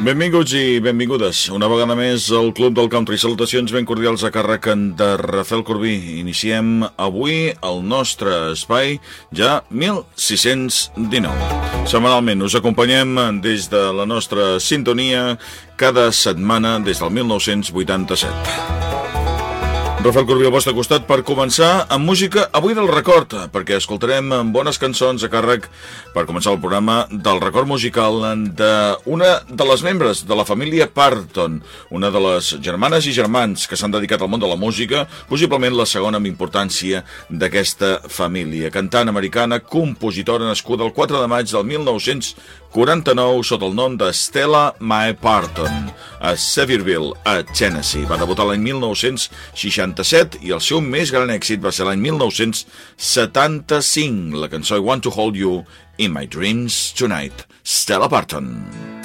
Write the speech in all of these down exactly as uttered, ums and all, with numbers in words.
Benvinguts i benvingudes una vegada més al Club del Country. Salutacions ben cordials a càrrec de Rafael Corbí. Iniciem avui el nostre espai ja mil sis-cents dinou. Setmanalment us acompanyem des de la nostra sintonia cada setmana des del mil nou-cents vuitanta-set. Rafael Corbí al vostre costat per començar amb música avui del record, perquè escoltarem bones cançons a càrrec per començar el programa del record musical d'una de les membres de la família Parton, una de les germanes i germans que s'han dedicat al món de la música, possiblement la segona amb importància d'aquesta família. Cantant americana, compositora, nascuda el quatre de maig del mil nou-cents quaranta-nou sota el nom de Stella Mae Parton a Sevierville, a Tennessee. Va debutar l'any mil nou-cents seixanta-set i el seu més gran èxit va ser l'any mil nou-cents setanta-cinc, la cançó I Want to Hold You in My Dreams Tonight. Stella Parton.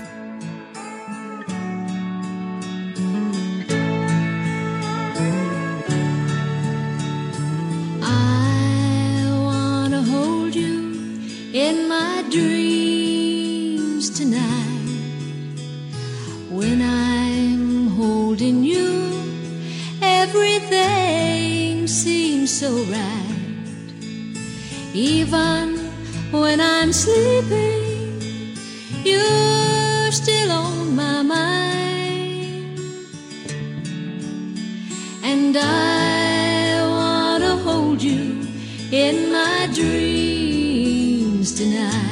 I wanna hold you in my dreams tonight. When I'm holding you, everything seems so right. Even when I'm sleeping, you're still on my mind. And I wanna hold you in my dreams tonight.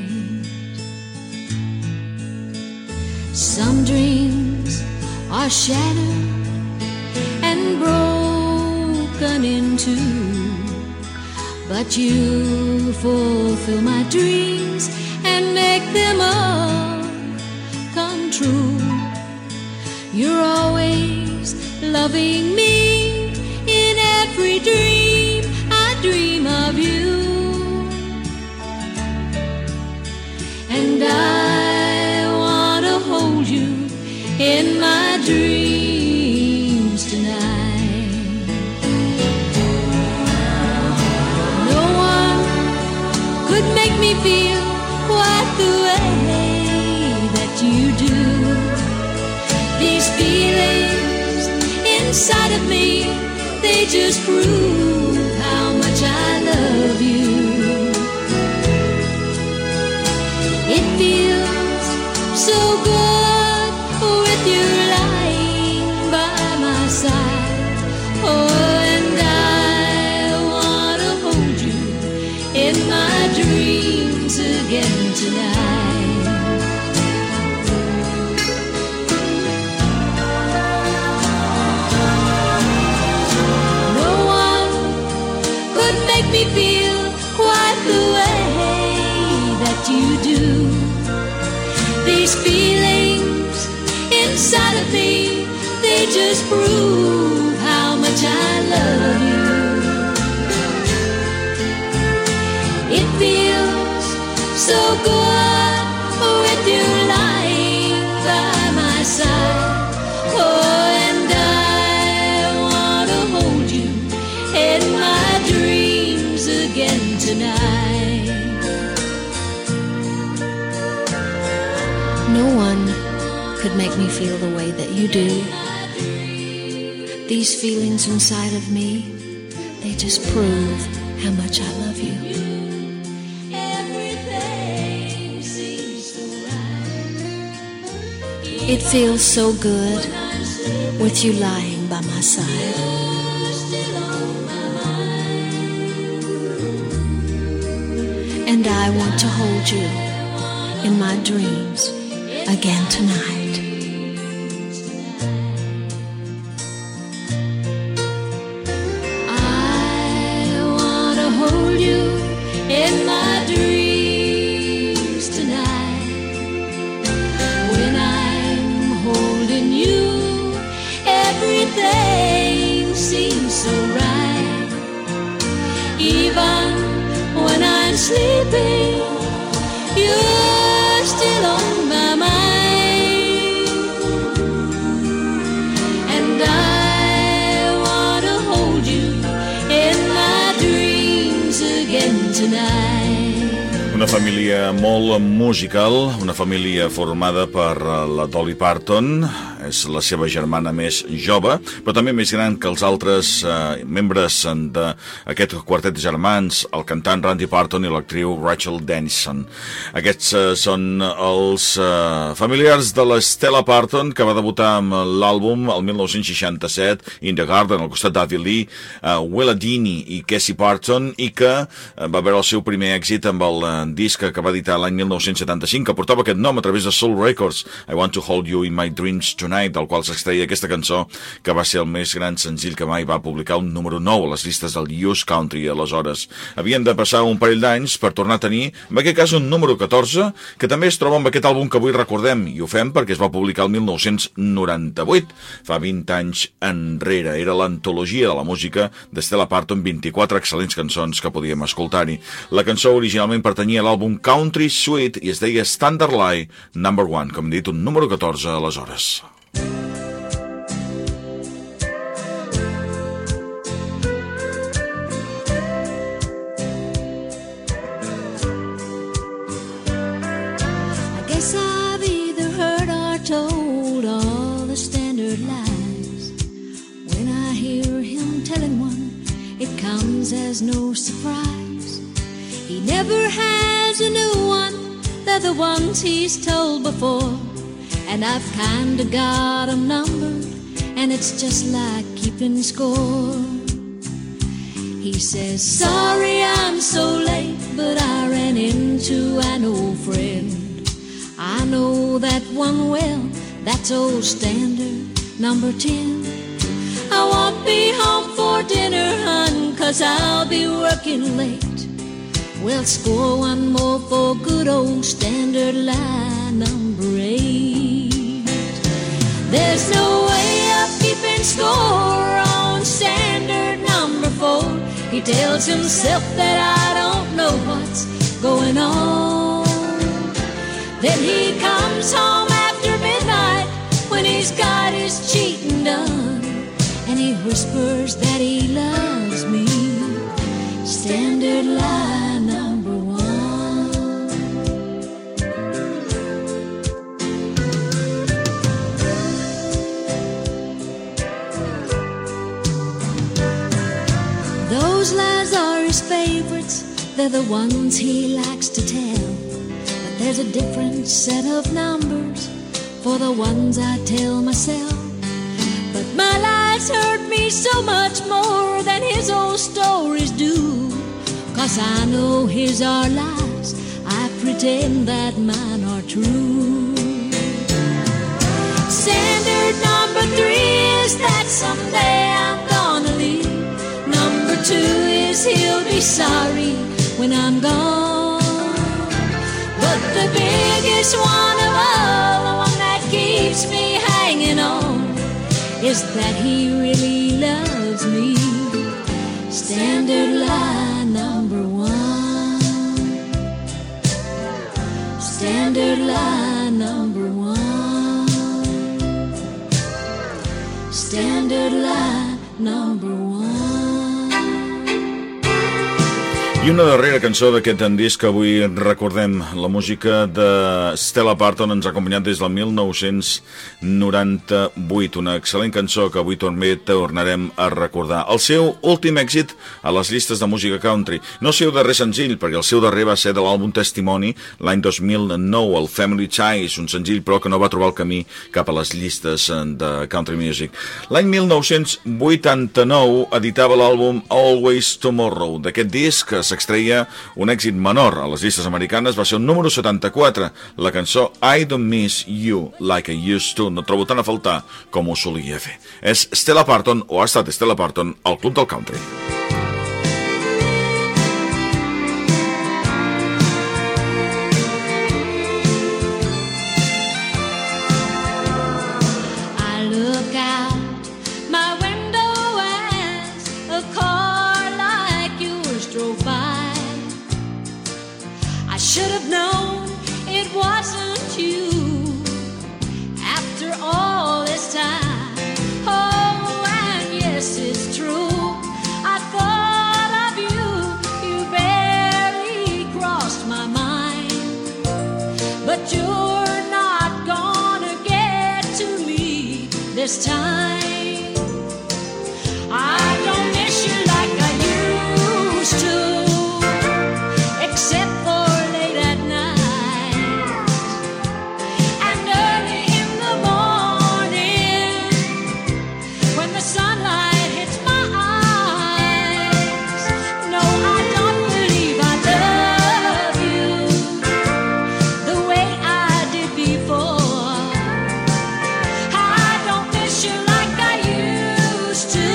Some dreams are shattered and broken in two, but you fulfill my dreams and make them all come true. You're always loving me in every dream. I dream of you, and I wanna hold you in my dreams tonight. No one could make me feel quite the way that you do. These feelings inside of me, they just prove how much I love you. It feels so good with you lying by my side. Oh, and I wanna hold you in my dreams again tonight. No one could make me feel quite the way that you do. These feelings inside of me, they just prove how much I love you. It feels so good with you lying by my side. Oh, and I wanna hold you in my dreams again tonight. No one could make me feel the way that you do. These feelings inside of me, they just prove how much I love you. It feels so good with you lying by my side. And I want to hold you in my dreams again tonight. I wanna hold you in my dreams tonight. When I'm holding you, everything seems so right. Even when I'm sleeping, you're still on my mind. família molt musical, una família formada per la Dolly Parton, és la seva germana més jove, però també més gran que els altres eh, membres d'aquest quartet de germans, el cantant Randy Parton i l'actriu Rachel Dennison. Aquests eh, són els eh, familiars de l'Stella Parton, que va debutar amb l'àlbum el mil nou-cents seixanta-set, In the Garden, al costat d'Avi Lee, eh, Willa Dini i Cassie Parton, i que eh, va veure el seu primer èxit amb el eh, disc que va editar l'any mil nou-cents setanta-cinc, que portava aquest nom a través de Soul Records, I Want to Hold You in My Dreams Tonight, del qual s'extreia aquesta cançó, que va ser el més gran senzill que mai va publicar, un número nou a les llistes del U S Country. Aleshores, havien de passar un parell d'anys per tornar a tenir, en aquest cas, un número catorze, que també es troba amb aquest àlbum que avui recordem, i ho fem perquè es va publicar el mil nou-cents noranta-vuit, fa vint anys enrere. Era l'antologia de la música d'Stella Parton, vint-i-quatre excel·lents cançons que podíem escoltar-hi. La cançó originalment pertanyia a l'àlbum Country Sweet i es deia Standard Lie Number One, com hem dit, un número catorze aleshores. I've either heard or told all the standard lies. When I hear him telling one, it comes as no surprise. He never has a new one, they're the ones he's told before. And I've kinda got 'em numbered, and it's just like keeping score. He says, sorry I'm so late, but I ran into an old friend. I know that one well, that's old standard number ten. I won't be home for dinner, hun, 'cause I'll be working late. We'll score one more for good old standard line number eight. There's no way of keeping score on standard number four. He tells himself that I don't know what's going on. Then he comes home after midnight when he's got his cheating done, and he whispers that he loves me. Standard lie number one. Those lies are his favorites, they're the ones he likes to tell. There's a different set of numbers for the ones I tell myself. But my lies hurt me so much more than his old stories do. 'Cause I know his are lies, I pretend that mine are true. Standard number three is that someday I'm gonna leave. Number two is he'll be sorry when I'm gone. But the biggest one of all, the one that keeps me hanging on, is that he really loves me. Standard lie number one. Standard lie number one. Standard lie number one. I una darrera cançó d'aquest disc que avui recordem. La música de Stella Parton ens ha acompanyat des del mil nou-cents noranta-vuit. Una excel·lent cançó que avui també tornarem a recordar. El seu últim èxit a les llistes de música country. No el seu darrer senzill, perquè el seu darrer va ser de l'àlbum Testimony l'any dos mil nou, el Family Ties, un senzill però que no va trobar el camí cap a les llistes de country music. L'any mil nou-cents vuitanta-nou editava l'àlbum Always Tomorrow. D'aquest disc s'extreia un èxit menor a les llistes americanes, va ser un número setanta-quatre, la cançó I Don't Miss You Like I Used To. No trobo tant a faltar com ho solia fer. És Stella Parton, o ha estat Stella Parton, al Club del Country. Should have known it wasn't you after all this time. Oh, and yes, it's true, I this time. I don't miss you like I used to, except for late at night and early in the morning when the sunlight hits my eyes. No, I don't believe I love you the way I did before. I don't miss you like I used to.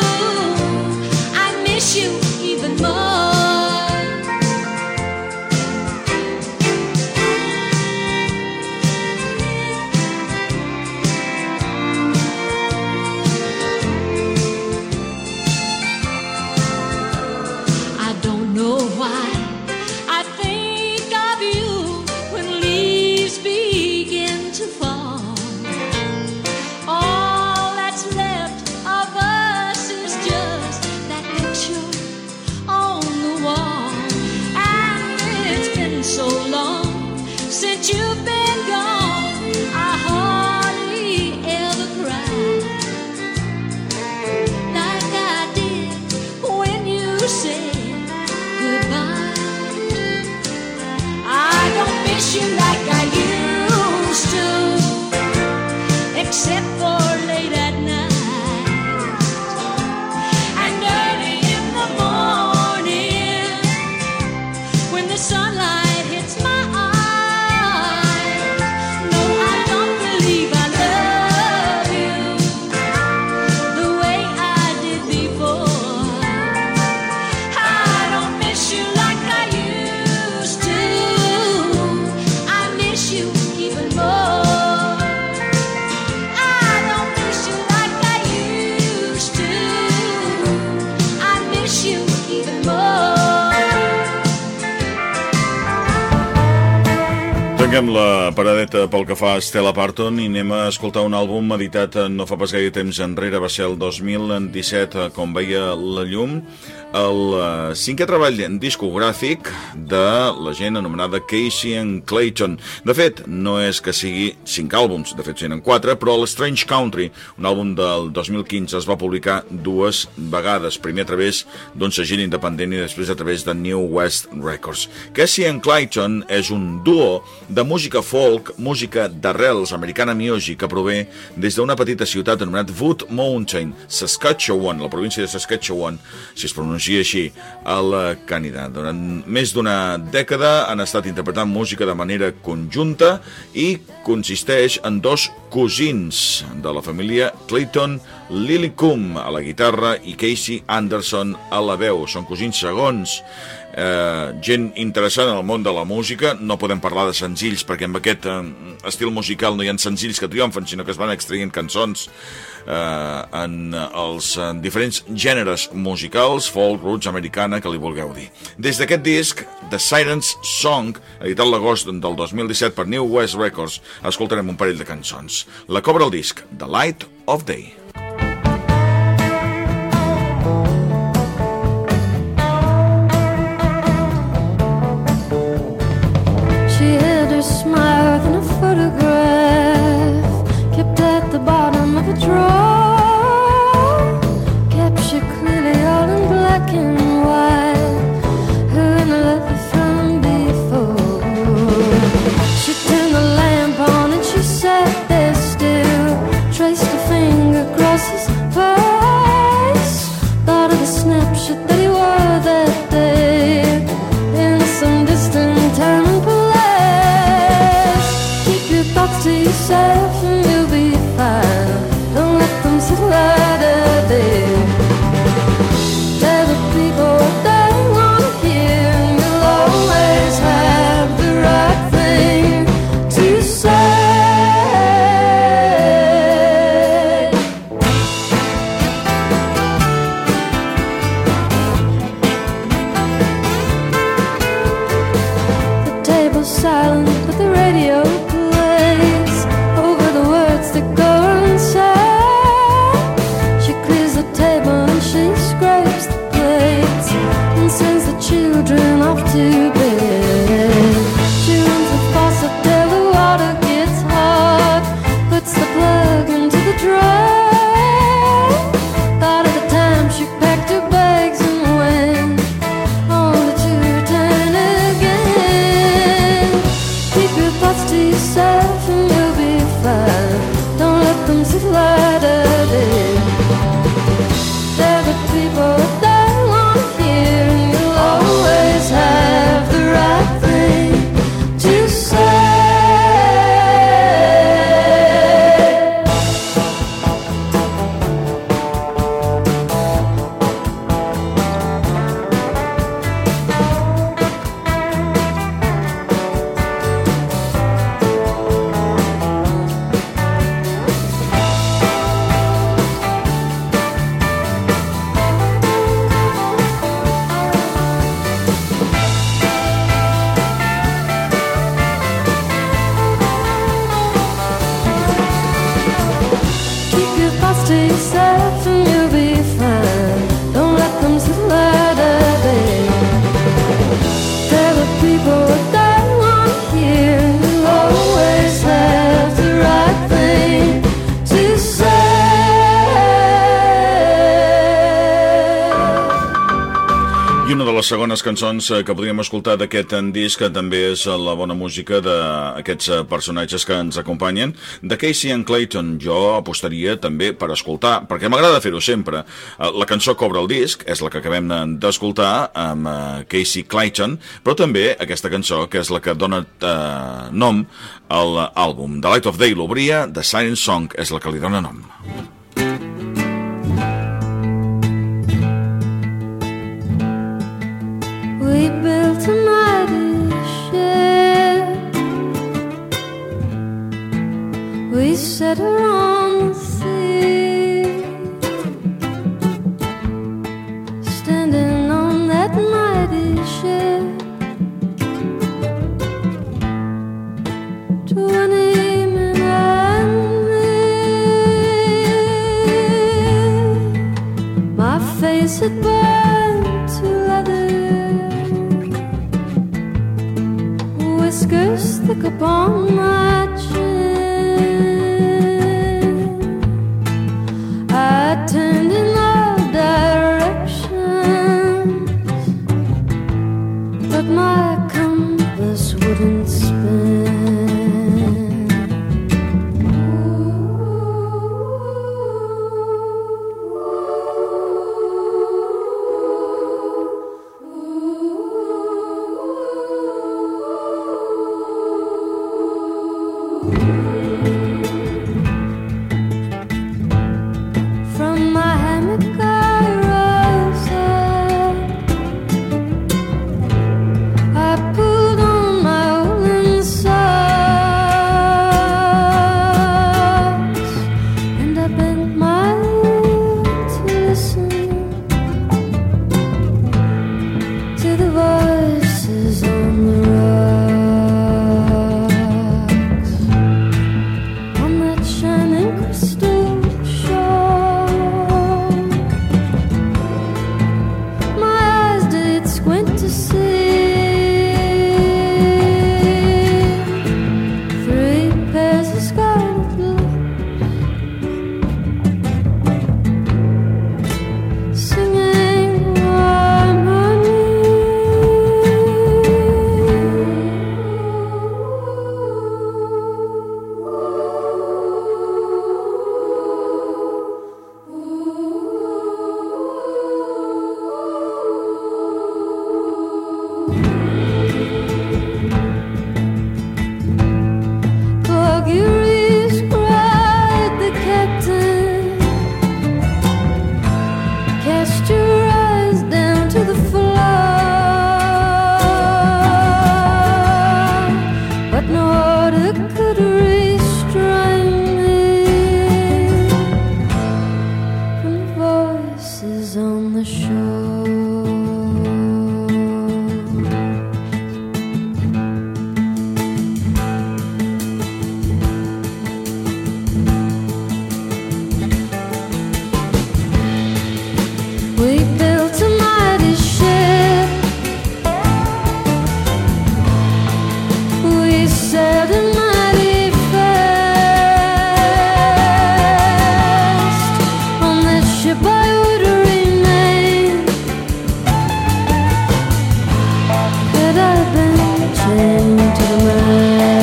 I miss you even more. I don't know why I think of you when leaves begin to fall. All that's left of us is just that picture on the wall. And it's been so long since you've been gone, I hardly ever cry like I did when you said goodbye. I don't miss you like I used to, except for late at night and early in the morning when the sunlight hits my eyes. No, I don't believe I love you the way I did before. I don't miss you like I used to. I miss you even more. I don't miss you like I used to. I miss you even more. Tanquem la paradeta pel que fa a Stella Parton i anem a escoltar un àlbum editat no fa pas gaire temps enrere, va ser el dos mil disset, com veia la llum, el eh, cinquè treball discogràfic de la gent anomenada Casey and Clayton. De fet, no és que sigui cinc àlbums, de fet són quatre, però el Strange Country, un àlbum del dos mil quinze, es va publicar dues vegades, primer a través d'un segell independent i després a través de New West Records. Casey and Clayton és un duo de música folk, música d'arrels americana music, que prové des d'una petita ciutat anomenat Wood Mountain, Saskatchewan, la província de Saskatchewan, si es pronuncia així, al Canadà. Durant més d'una dècada han estat interpretant música de manera conjunta i consisteix en dos cosins de la família Clayton, Lillicum a la guitarra i Casey Anderson a la veu. Són cosins segons. Eh, gent interessant en el món de la música. No podem parlar de senzills perquè amb aquest eh, estil musical no hi ha senzills que triomfen, sinó que es van extraient cançons eh, en els en diferents gèneres musicals, folk, roots, americana, que li vulgueu dir. Des d'aquest disc, The Siren's Song, editat l'agost del dos mil disset per New West Records, escoltarem un parell de cançons. La cobra el disc, The Light of Day. Smile than a photograph kept at the bottom of a drawer, captured clearly all in black and white, her and the letter from before. She turned the lamp on and she sat there still, traced her finger I una de les segones cançons que podríem escoltar d'aquest disc també és la bona música d'aquests personatges que ens acompanyen, de Casey and Clayton. Jo apostaria també per escoltar, perquè m'agrada fer-ho sempre. La cançó que obre el disc és la que acabem d'escoltar amb Casey Clayton, però també aquesta cançó que és la que dona eh, nom a l'àlbum. The Light of Day l'obria, The Siren Song és la que li dona nom. We built a mighty ship. We set her on the sea. Standing on that mighty ship, twenty men and me. My face had burned to leather, whiskers thick upon my chin. I turned in all directions, but my compass wouldn't spin. From my hammock I rose up. I pulled on my woolen socks, and I bent my ear to listen to the voices on the rocks, on that shining crystal shore. My eyes did squint to see three pairs of scarlet lips singing harmony. Auguries, cried the captain, cast your eyes down to the floor, but no order could restrain me from the voices on the shore. We built a mighty ship. We sailed a mighty fast. On that ship I would remain, had I been chained to the mast.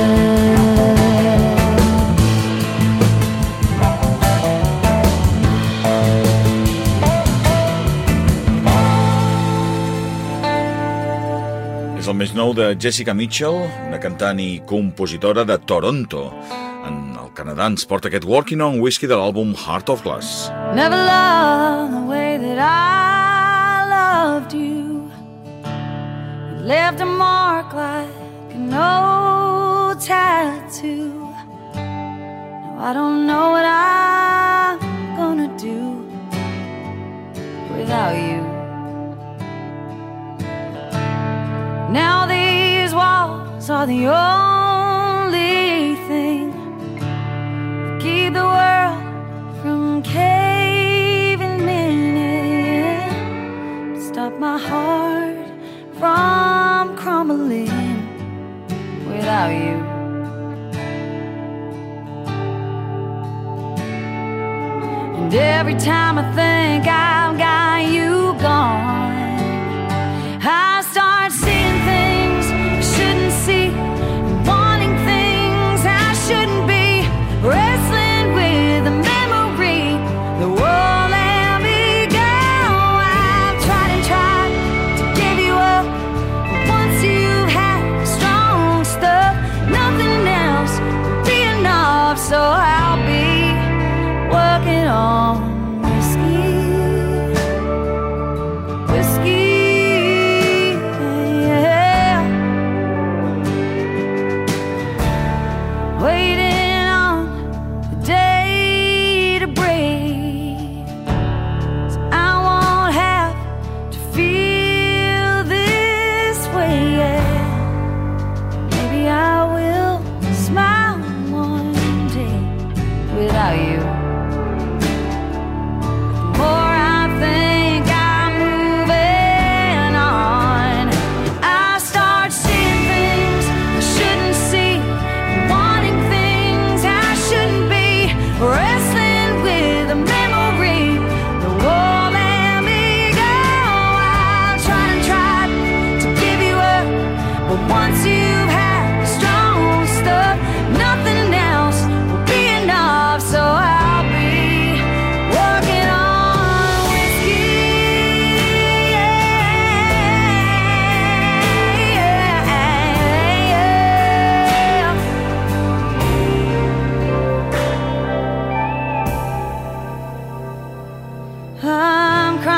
És el més nou de Jessica Mitchell, una cantant i compositora de Toronto. En el Canadà ens porta aquest Working on Whiskey de l'àlbum Heart of Glass. Never loved the way that I loved you. You left a mark like an old tattoo. Now I don't know what I'm gonna do without you. Now these walls are the only thing that keep the world from caving in, stop my heart from crumbling without you. And every time I think I've got you gone,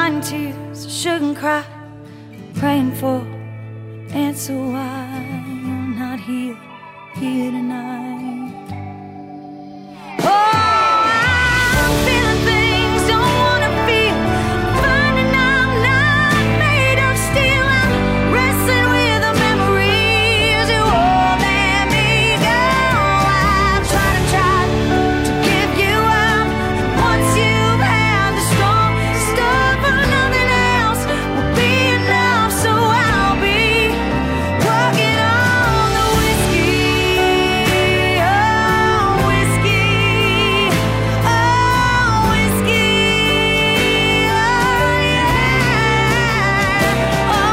crying tears I shouldn't cry, praying for an answer why I'm not here, here tonight. Oh, I'm feeling things don't wanna feel, finding I'm not made of steel. I'm wrestling with the memories you won't let me go. I've tried and tried to give you up, and once you've had the strong stuff, nothing else will be enough. So I'll be working on the whiskey, oh whiskey, oh whiskey, oh yeah, oh,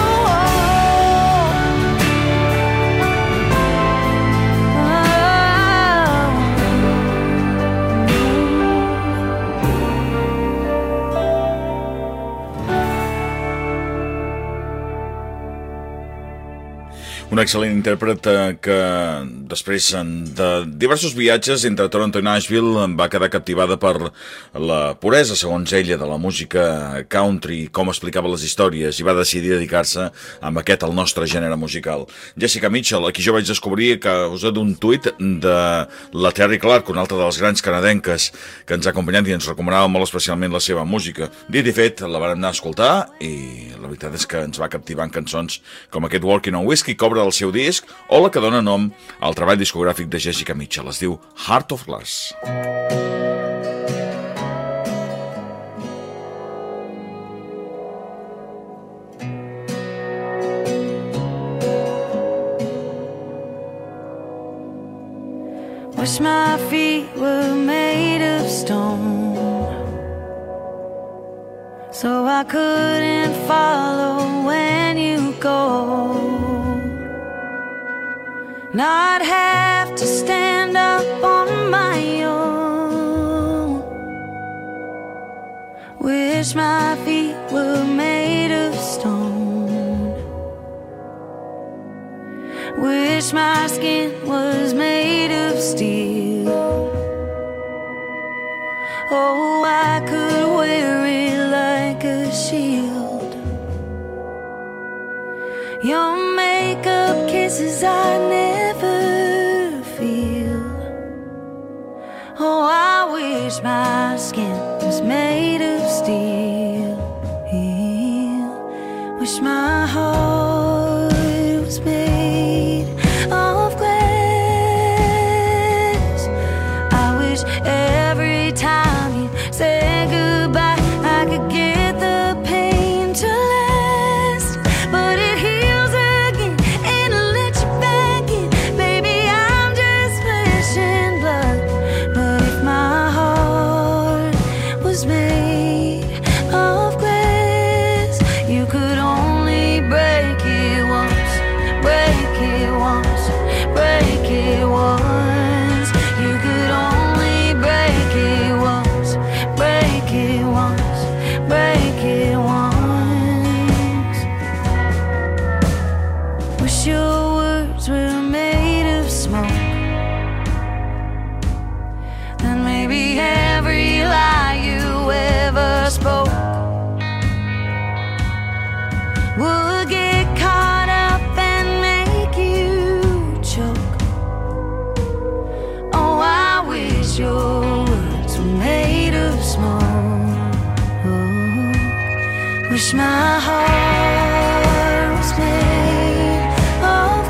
Un excel·lent intèrpret eh, que després de diversos viatges entre Toronto i Nashville va quedar captivada per la puresa, segons ella, de la música country, com explicava les històries, i va decidir dedicar-se amb aquest, el nostre gènere musical. Jessica Mitchell, aquí jo vaig descobrir que a causa d'un tuit de la Terry Clark, una altra de les grans canadenques que ens ha acompanyat i ens recomanava molt especialment la seva música. Dit i fet, la vam anar a escoltar i la veritat és que ens va captivar en cançons com aquest Working on Whiskey, que obre el seu disc, o la que dona nom al treball discogràfic de Jessica Mitchell. Es diu Heart of Glass. wish my feet were made of stone, so I couldn't follow when you go, not have to stand up on my own. Wish my feet were made of stone, wish my skin was made of steel. Oh, I could wear it like a shield. Your makeup kisses I never feel. Oh, I wish my skin was made of steel. Wish my heart was made of glass. I wish every time you say goodbye I could get the pain to last, but it heals again and I'll let you back in. Baby, I'm just flesh and blood, but if my heart was made of glass, you could only break it once, break it once, break it once. You could only break it once, break it once, break it once. Wish your words were made of smoke, then maybe every lie you ever spoke would get caught up and make you choke. Oh, I wish your words were made of smoke. Oh, wish my heart was made of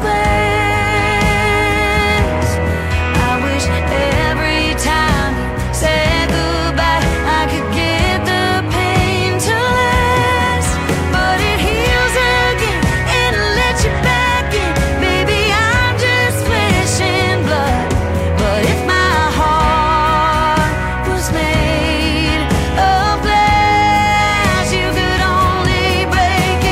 glass. I wish every time you said goodbye I could get the pain to last, but it heals again and I'll let you back in. Baby, I'm just flesh and blood, but if my heart was made of glass, you could only break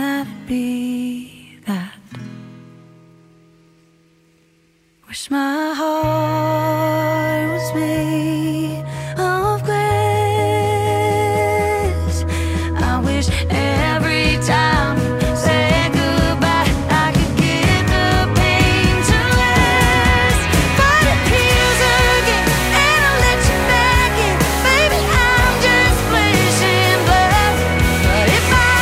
that be that? Wish my heart was made of glass. I wish every time you say goodbye I could get the pain to last. But it heals again and I'll let you back in. Baby, I'm just flesh and blood. But if my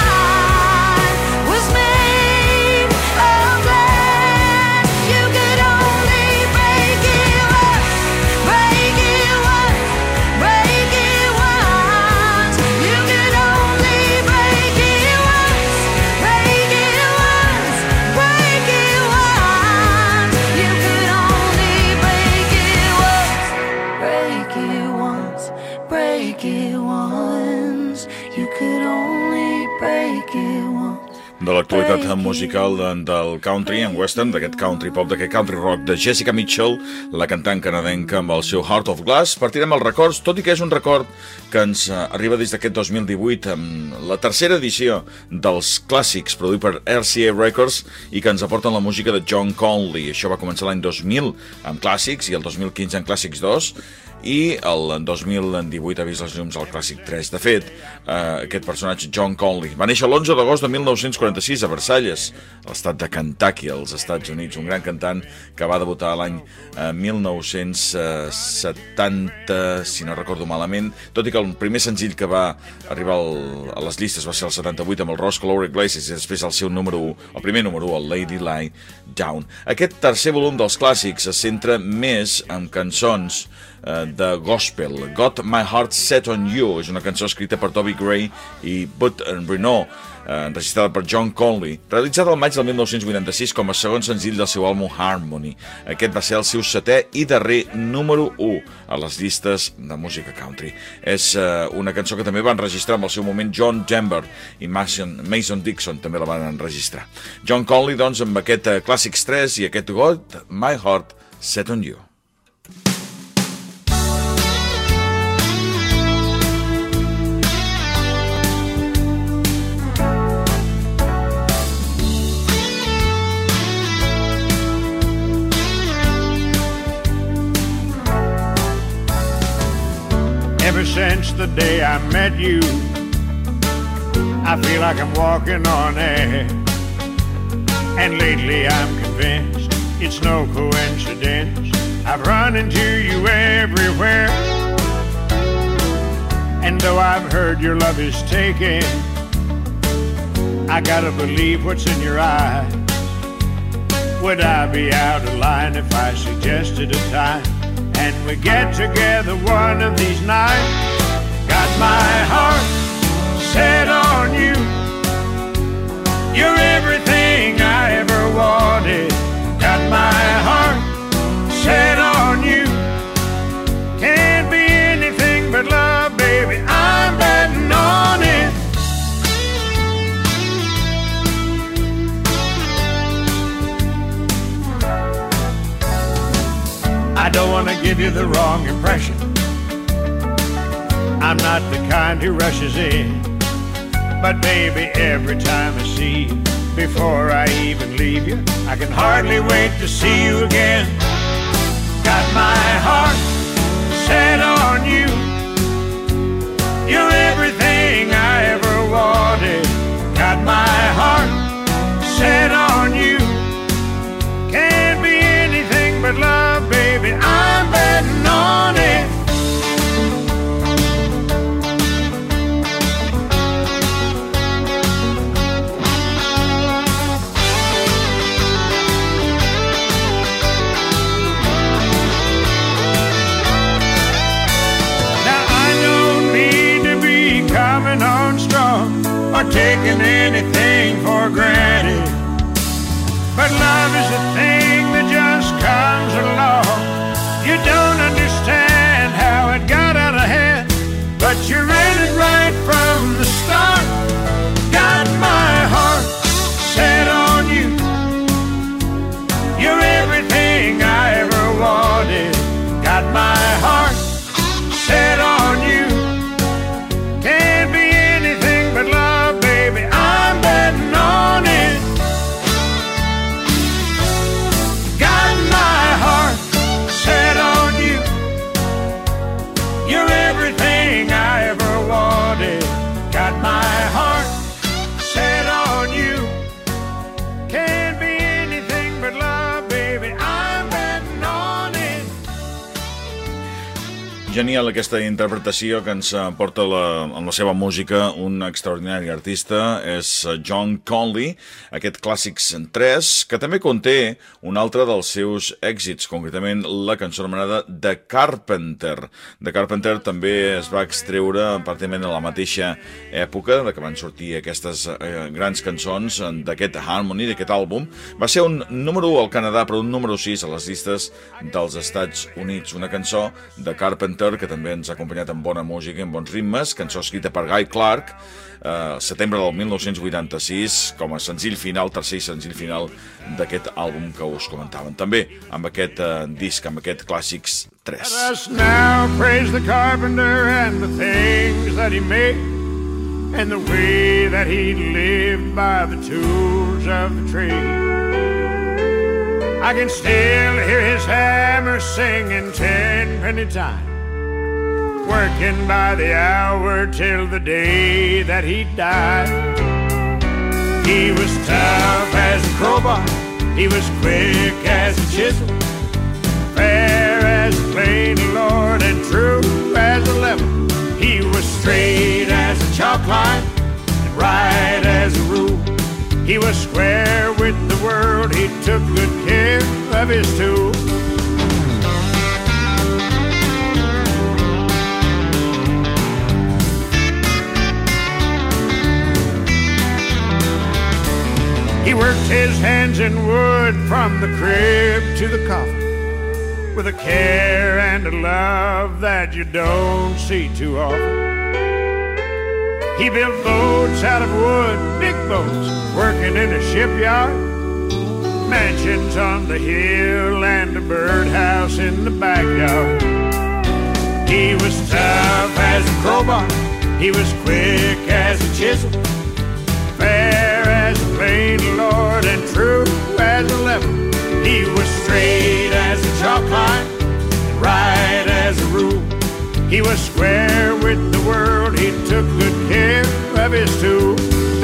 heart was made of glass, you could only break it once, break it once, break it once. You could only break it once, break it once, break it once. You could only break it once, break it once, break it once. You could only break it once. De l'actualitat musical del country and western, d'aquest country pop, d'aquest country rock de Jessica Mitchell, la cantant canadenca amb el seu Heart of Glass. Partirem els records, tot i que és un record que ens arriba des d'aquest dos mil divuit amb la tercera edició dels clàssics produït per R C A Records i que ens aporten la música de John Conley. Això va començar l'any dos mil amb clàssics i el dos mil quinze amb clàssics dos i el dos mil divuit ha vist les llums al clàssic tres. De fet, eh, aquest personatge John Conley va néixer l'onze d'agost de mil nou-cents quaranta-sis a Versalles, a l'estat de Kentucky, als Estats Units, un gran cantant que va debutar l'any eh, mil nou-cents setanta, si no recordo malament, tot i que el primer senzill que va arribar al, a les llistes va ser el setanta-vuit amb el Rose Colored Glasses i després el seu número u, el primer número u, el Lady Lie Down. Aquest tercer volum dels clàssics es centra més en cançons de gospel. Got My Heart Set on You és una cançó escrita per Toby Gray i Bud Renault, enregistrada per John Conley, realitzada el maig del mil nou-cents vuitanta-sis com a segon senzill del seu àlbum Harmony. Aquest va ser el seu setè i darrer número u a les llistes de música country. És una cançó que també va enregistrar en el seu moment John Denver i Mason, Mason Dixon també la van enregistrar. John Conley, doncs, amb aquest Classics tres i aquest Got My Heart Set on You. Ever since the day I met you, I feel like I'm walking on air. And lately I'm convinced it's no coincidence I've run into you everywhere. And though I've heard your love is taken, I gotta believe what's in your eyes. Would I be out of line if I suggested a time and we get together one of these nights? Got my heart set on you. You're everything I ever wanted. Got my heart set on you. Can't be anything but love, baby. I'm betting on it. I don't want to give you the wrong impression. I'm not the kind who rushes in. But baby, every time I see you, before I even leave you, I can hardly wait to see you again. Got my heart set on you. You're everything I ever wanted. Got my heart set on you. Can't be anything but love, baby. I'm betting on it. Genial aquesta interpretació que ens porta la, amb la seva música un extraordinari artista, és John Conley, aquest Clàssics tres, que també conté un altre dels seus èxits, concretament la cançó anomenada The Carpenter. The Carpenter també es va extreure pràcticament a la mateixa època de que van sortir aquestes eh, grans cançons d'aquest Harmony, d'aquest àlbum. Va ser un número u al Canadà, però un número sis a les llistes dels Estats Units. Una cançó de Carpenter que també ens ha acompanyat amb bona música, amb bons ritmes, cançó escrita per Guy Clark, eh, setembre del mil nou-cents vuitanta-sis, com a senzill final, tercer senzill final d'aquest àlbum que us comentàvem. També amb aquest eh, disc, amb aquest Clàssics tres. Let us now praise the carpenter and the things that he made and the way that he lived by the tools of the trade. I can still hear his hammer singing ten-penny time, working by the hour till the day that he died. He was tough as a crowbar, he was quick as a chisel, fair as a plain Lord and true as a level. He was straight as a chalk line and right as a rule. He was square with the world, he took good care of his tools. He worked his hands in wood from the crib to the coffin with a care and a love that you don't see too often. He built boats out of wood, big boats, working in a shipyard, mansions on the hill and a birdhouse in the backyard. He was tough as a crowbar, he was quick as a chisel, fair as a plain Lord and true as a level. He was straight as a chalk line and right as a rule. He was square with the world, he took good care of his tools.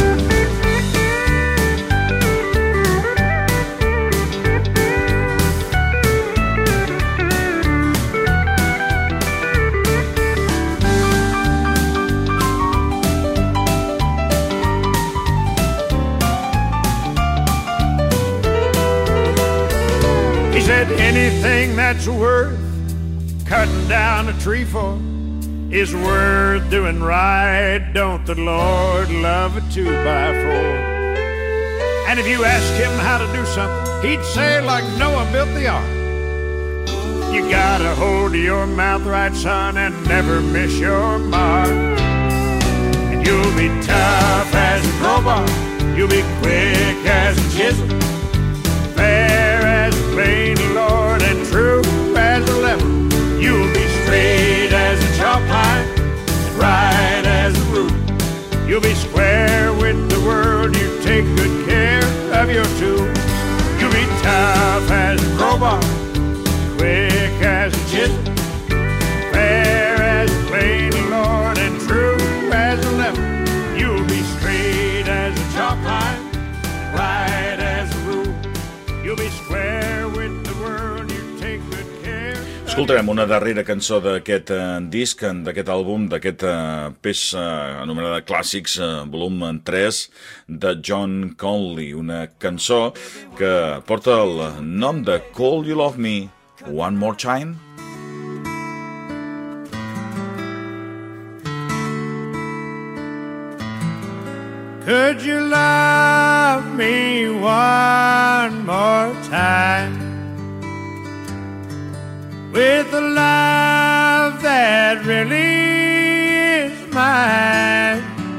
He said anything that's worth cutting down a tree for is worth doing right. Don't the Lord love a two by four? And if you ask him how to do something, he'd say like Noah built the ark. You gotta hold your mouth right, son, and never miss your mark. And you'll be tough as a crowbar, you'll be quick as a chisel, fair as a plain Lord and true as a level. You'll be straight as a chalk line and right as a rule. You'll be square with the world, you take good care of your tools. You'll be tough as a crowbar, quick as a chisel, fair as a plain Lord and true as a level. You'll be straight as a chalk line and right as a rule. You'll be square with the world, you take good care. Escoltarem una darrera cançó d'aquest eh, disc, d'aquest àlbum, d'aquest eh, peça eh, anomenada Clàssics, eh, volum tres, de John Conley, una cançó que porta el nom de Call You Love Me One More Time. Could you love me one more time with a love that really is mine?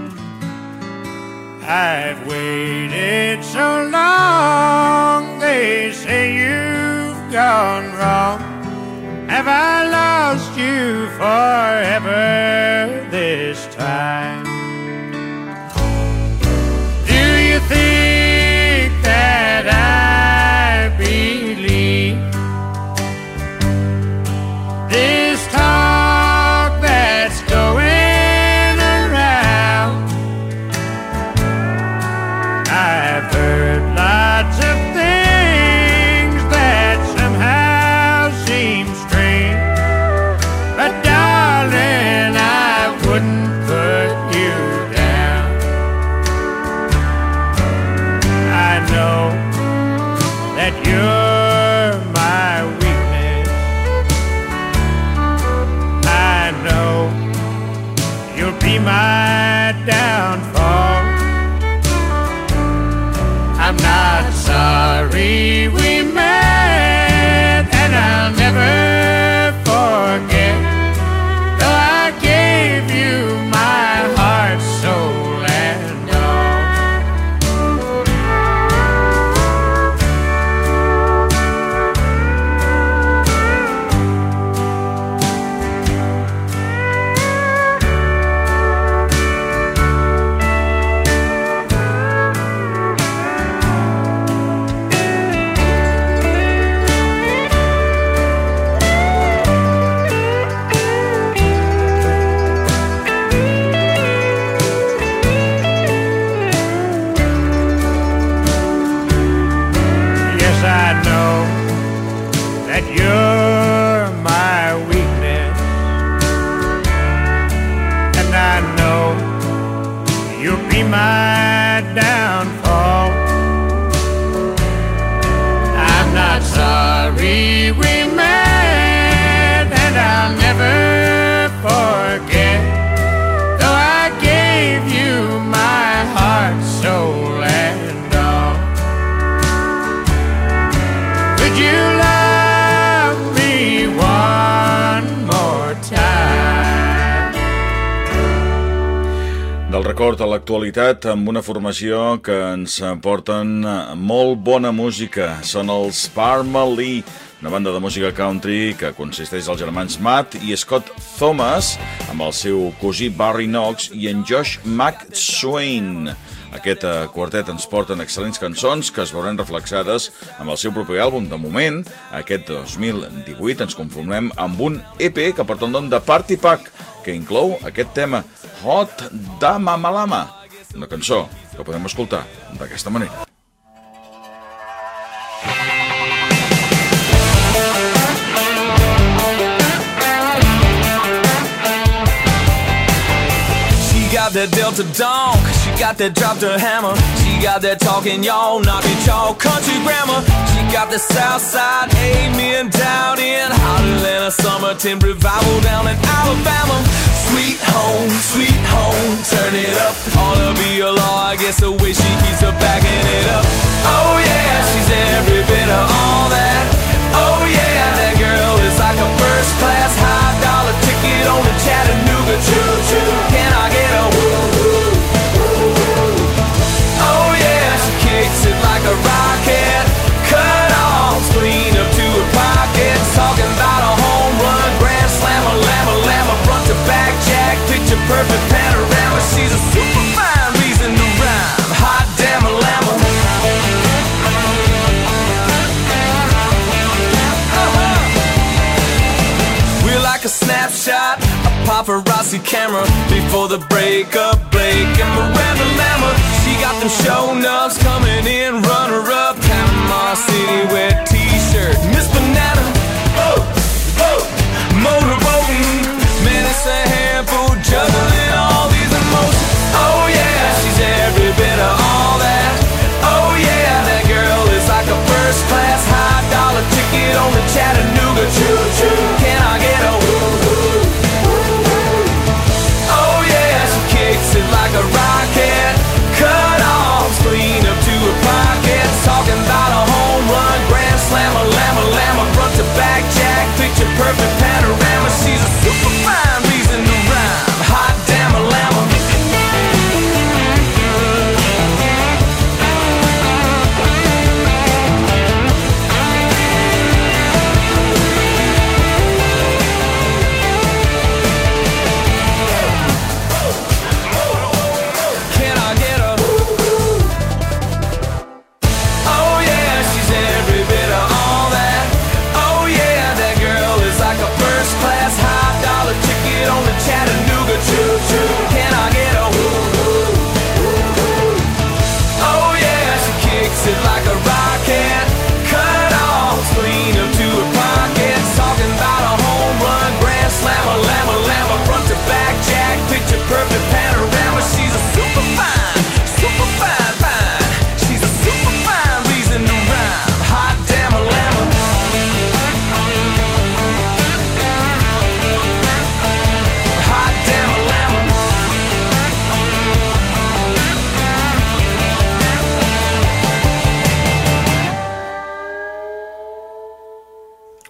I've waited so long, they say you've gone wrong. Have I lost you forever this time? Do you think that I believe this talk that's going around? I've heard that you're my weakness. I know you'll be my downfall. I'm not sorry we met, and I'll never forget. Though I gave you my heart, soul, and all. You're my weakness, and I know you'll be my downfall. I'm not sorry we met, and I'll never forget. Though I gave you my heart, soul, and all. Would you love del record a l'actualitat amb una formació que ens porten molt bona música. Són els Parmalee, una banda de música country que consisteix als germans Matt i Scott Thomas amb el seu cosí Barry Knox i en Josh McSwain. Aquest quartet ens porten excel·lents cançons que es veuran reflexades amb el seu propi àlbum. De moment, aquest dos mil divuit ens conformem amb un E P que porta el nom de Party Pack, que inclou aquest tema Hot Dama Malama, una cançó que podem escoltar d'aquesta manera. She got that Delta Donk, she got that drop to hammer, she got that talking y'all, knock it y'all, country grammar. She got the south side amen down in hotter than a summer tin revival down in Alabama. Sweet home, sweet home, turn it up. Ought to be a law, I guess the way she keeps her backing it up. Oh yeah, she's every bit of all that. Oh yeah, that girl is like a first class high dollar ticket on the Chattanooga choo-choo. Can I get a woo-hoo? Oh yeah, she kicks it like a rocket. Cut off, clean up to her pocket. Talking about a home run, grand slam, a llama, llama, front to back jack, picture perfect panorama. She's a super fine reason to rhyme. Hot damn a llama. Uh-huh. We're like a snapshot, a paparazzi camera before the breakup. Blake and Miranda Lambert. She got them show nuts coming in, runner up, Panama City wet t-shirt. Miss Banana, oh, oh, motorboating. Man, it's a handful, juggling all these emotions. Oh yeah, she's every bit of all that. Oh yeah, that girl is like a first class high dollar ticket on the Chattanooga choo-choo. Can I get a woo-hoo? Oh yeah, she kicks it like a rocket. Cut off, clean up to her pocket. Talking about a home run, grand slam, a llama, llama, front to back jack, picture perfect panorama. She's a super fine reason to rhyme. Hot damn a llama. Can I get a oh yeah, she's every bit of all that. Oh yeah, that girl is like a first class high dollar ticket on the Chattanooga choo-choo. Can I get a woo-hoo? Oh yeah, she kicks it like a rocket. Cut off, clean up to her pocket. Talking about a home run, grand slam, a llama, llama, front to back jack, picture perfect panorama. She's a super fine, super fine, fine. She's a super fine reason to rhyme. Hot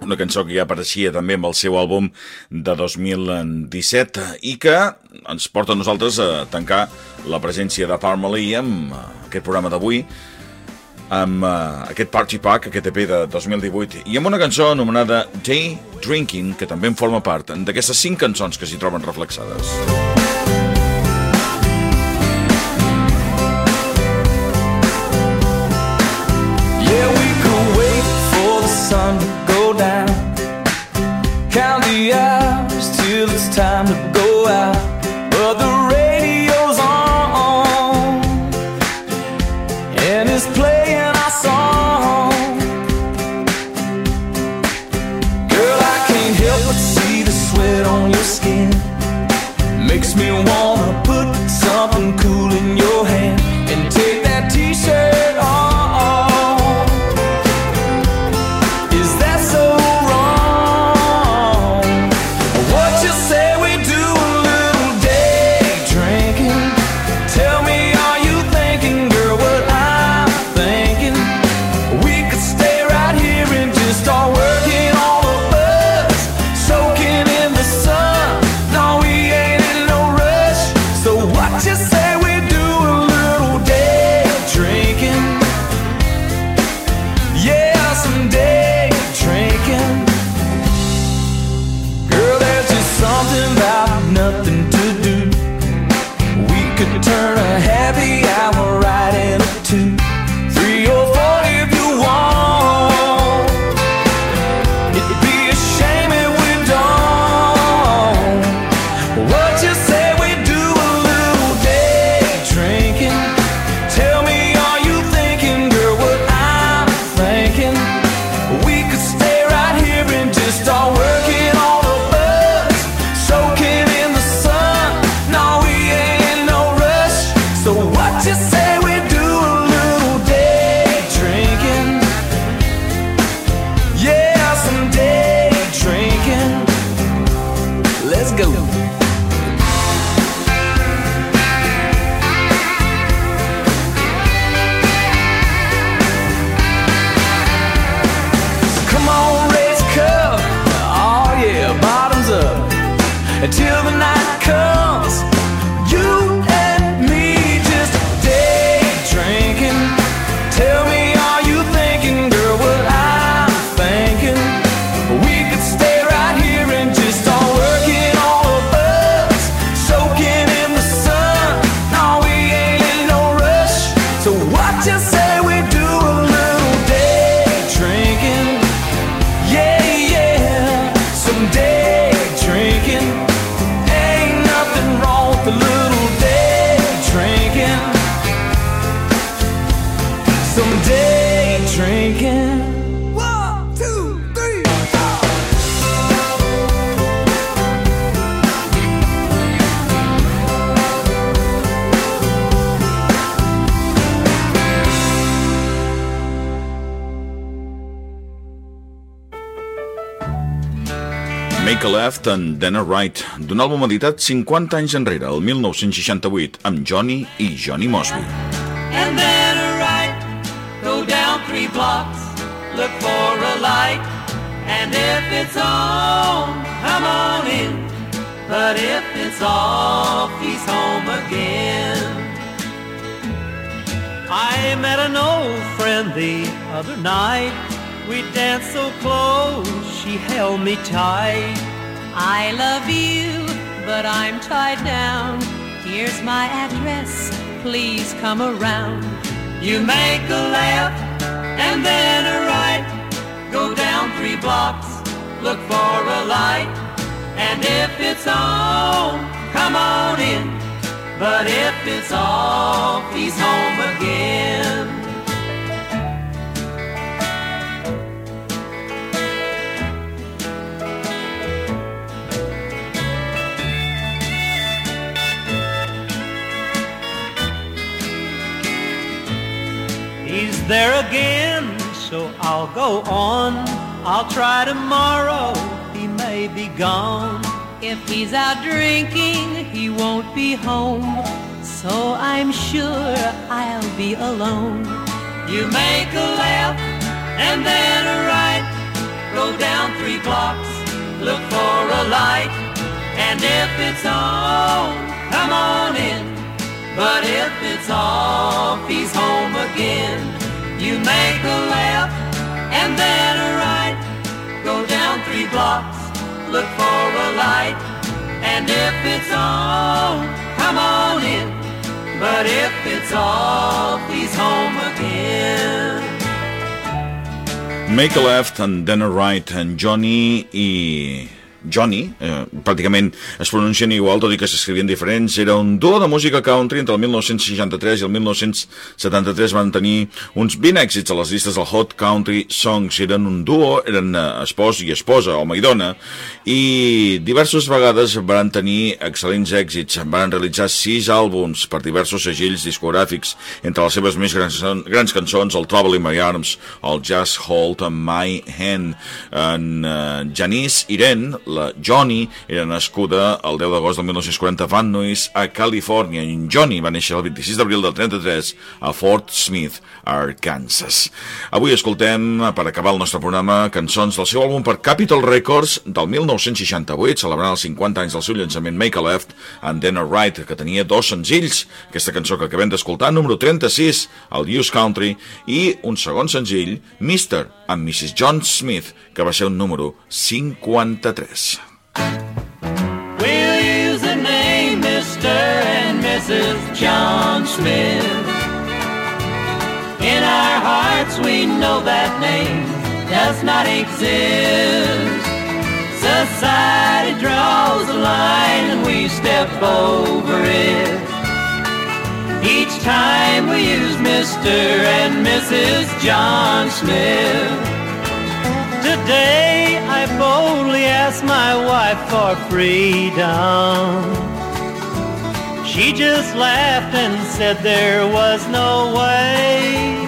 una cançó que ja apareixia també amb el seu àlbum de dos mil disset i que ens porta a nosaltres a tancar la presència de Parmalee amb aquest programa d'avui, amb uh, aquest Party Pack, aquest E P de dos mil divuit, i amb una cançó anomenada Day Drinking, que també en forma part d'aquestes cinc cançons que s'hi troben reflexades. Yeah, we could wait for the sun to go down, count the hours till it's time to go out, but the radio's on and it's playing our song. Girl, I can't help but see the sweat on your skin, makes me wanna put something cool in your hand and take that t-shirt off. Turn a happy hour right into three or four if you want. It'd be a shame if we don't. What you say we do a little day drinking? Tell me, are you thinking, girl, what I'm thinking? We could stay right here and just start working on the buzz, soaking in the sun. No, we ain't no rush. So what you say we do a little day drinking? Yeah, some day drinking. Let's go. Come on, raise a cup. Oh yeah, bottoms up. Until the night comes, you and me just day drinking. Tell me, are you thinking, girl, what I'm thinking? We could stay right here and just start working all of us, soaking in the sun. No, we ain't in no rush. So what you say we do a little day drinking? Yeah, yeah, some day drinking. Ain't nothing wrong with a little day drinking. Some day drinking. One, two, three, four. Make a Left and Then a Right, d'un àlbum editat cinquanta anys enrere, el mil nou-cents seixanta-vuit, amb Johnny i Johnny Mosby. And then a right, go down three blocks, look for a light, and if it's on, come on in, but if it's off, he's home again. I met an old friend the other night, we danced so close, she held me tight. I love you, but I'm tied down. Here's my address, please come around. You make a left and then a right, go down three blocks, look for a light, and if it's on, come on in, but if it's off, he's home again. He's there again, so I'll go on. I'll try tomorrow, he may be gone. If he's out drinking, he won't be home, so I'm sure I'll be alone. You make a left and then a right, go down three blocks, look for a light, and if it's on, come on in. But if it's off, he's home again. You make a left and then a right, go down three blocks, look for a light, and if it's on, come on in. But if it's off, he's home again. Make a left and then a right, en Johnny i... Johnny, eh, pràcticament es pronuncien igual, tot i que s'escrivien diferents. Era un duo de música country. Entre el mil nou-cents seixanta-tres i el mil nou-cents setanta-tres van tenir uns vint èxits a les llistes del Hot Country Songs. Eren un duo, eren espòs i esposa, home i dona, i diverses vegades van tenir excel·lents èxits. Van realitzar sis àlbums per diversos segells discogràfics. Entre les seves més grans, grans cançons, el Trouble in My Arms, el Just Hold My Hand. En uh, Janice Irene, la Johnny, era nascuda el deu d'agost del mil nou-cents quaranta a Van Nuys, a Califòrnia. En Johnny va néixer el vint-i-sis d'abril del trenta-tres a Fort Smith, Arkansas. Avui escoltem, per acabar el nostre programa, cançons del seu àlbum per Capitol Records del mil nou-cents seixanta-vuit, celebrant els cinquanta anys del seu llançament Make a Left and Then a Right, que tenia dos senzills. Aquesta cançó que acabem d'escoltar, número trenta-sis, el Use Country, i un segon senzill, mister and missus John Smith, que va ser un número cinquanta-tres. We'll use the name mister and missus John Smith. In our hearts we know that name does not exist. Society draws a line and we step over it. Each time we use mister and missus John Smith. Today I boldly asked my wife for freedom. She just laughed and said there was no way.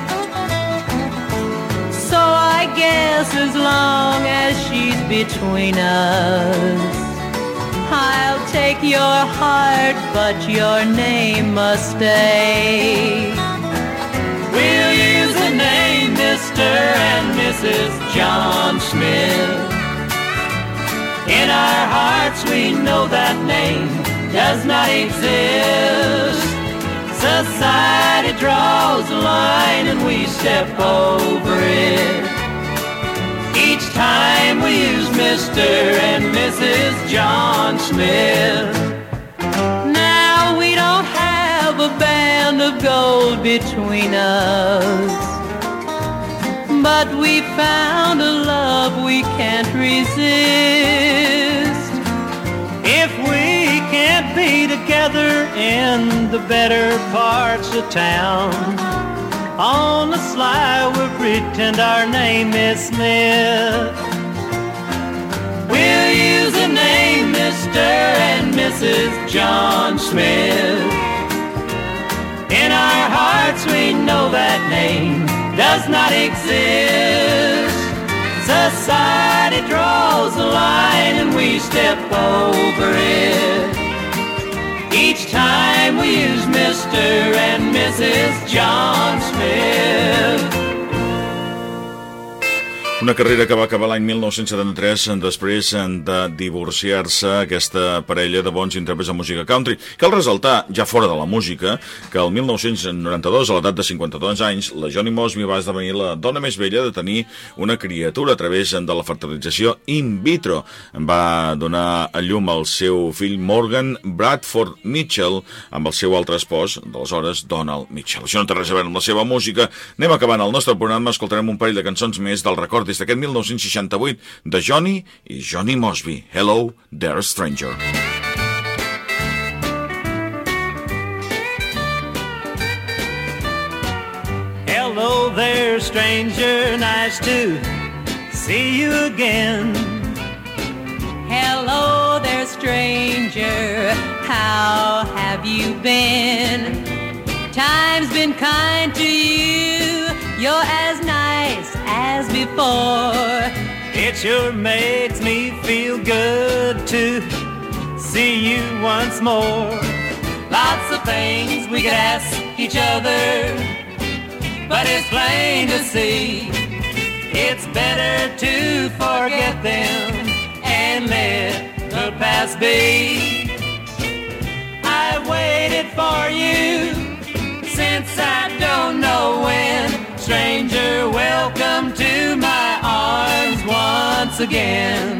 So I guess as long as she's between us, I'll take your heart, but your name must stay. We'll use the name mister and missus John Smith. In our hearts we know that name does not exist. Society draws a line and we step over it. Each time we use mister and missus John Smith. Now we don't have a band of gold between us, but we found a love we can't resist. If we can't be together in the better parts of town, on the sly we'll pretend our name is Smith. We'll use the name mister and missus John Smith. In our hearts we know that name does not exist. Society draws a line and we step over it. Each time we use mister and missus John Smith. Una carrera que va acabar l'any mil nou-cents setanta-tres després de divorciar-se aquesta parella de bons intèrprets de música country. Cal resaltar, ja fora de la música, que el mil nou-cents noranta-dos, a l'edat de cinquanta-dos anys, la Johnny Mosby va esdevenir la dona més vella de tenir una criatura a través de la fertilització in vitro. Va donar a llum al seu fill Morgan Bradford Mitchell amb el seu altre espòs, d'aleshores Donald Mitchell. Això no té res a veure amb la seva música. Anem acabant el nostre programa, escoltarem un parell de cançons més del record des d'aquest mil nou-cents seixanta-vuit de Johnny i Johnny Mosby. Hello, There, Stranger. Hello there, stranger, nice to see you again. Hello there, stranger, how have you been? Time's been kind to you, you're as nice as before. It sure makes me feel good to see you once more. Lots of things we could ask each other, but it's plain to see It's better to forget them and let the past be. I waited for you since I don't know when. Stranger, welcome to my arms once again.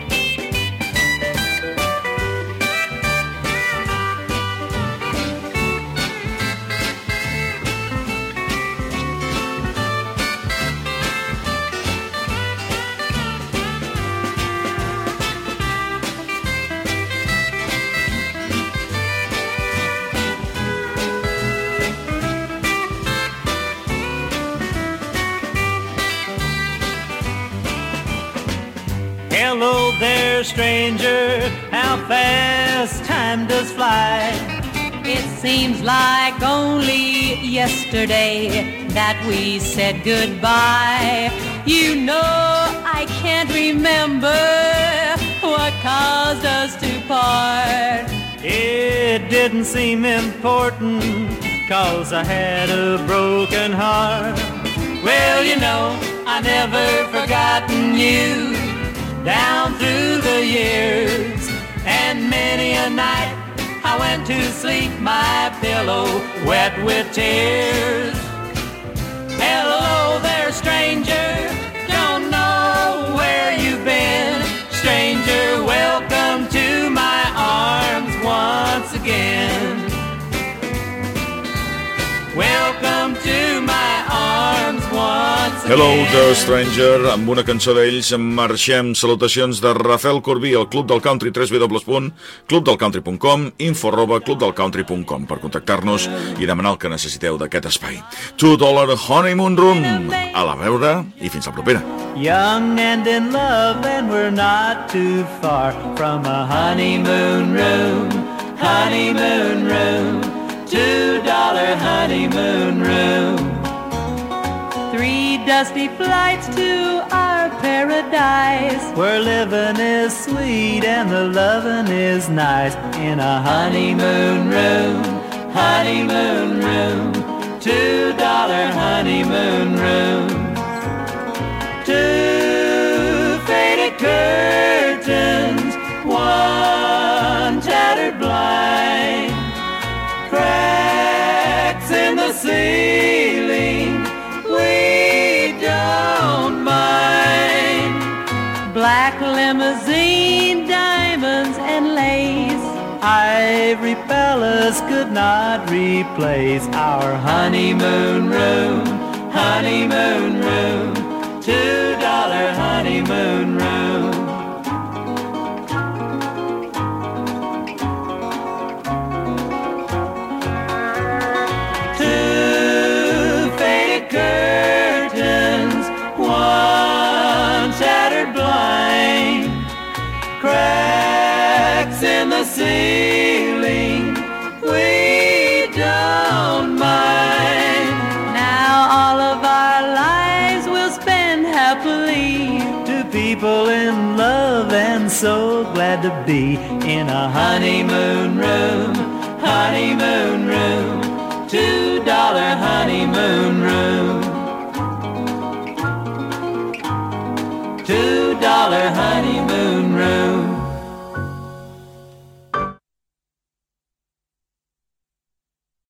Hello there, stranger, how fast time does fly. It seems like only yesterday that we said goodbye. You know I can't remember what caused us to part. It didn't seem important, 'cause I had a broken heart. Well, you know, I never forgotten you down through the years, and many a night I went to sleep, my pillow wet with tears. Hello there, stranger, don't know where you've been. Stranger, welcome to my arms once again. Welcome to my arms once again. Hello the Stranger, amb una cançó d'ells marxem. Salutacions de Rafael Corbí, al Club del Country, w w w punt club del country punt com, info arroba club del country punt com, per contactar-nos i demanar el que necessiteu d'aquest espai. two dollar Honeymoon Room. A la veure i fins la propera. Young and in love, and we're not too far from a honeymoon room. Honeymoon room, two dollar honeymoon room. Three dusty flights to our paradise, where living is sweet and the loving is nice. In a honeymoon room, honeymoon room, two dollar honeymoon room. Two faded curtains, one tattered blind, cracks in the ceiling, we don't mind. black limousine, diamonds and lace, Ivory palace could not replace our honeymoon room, honeymoon room, two dollar honeymoon room. Two faded curtains, one shattered blind, cracks in the ceiling, we don't mind. now all of our lives we'll spend happily, Two people in love and so glad to be in a honeymoon room, honeymoon room,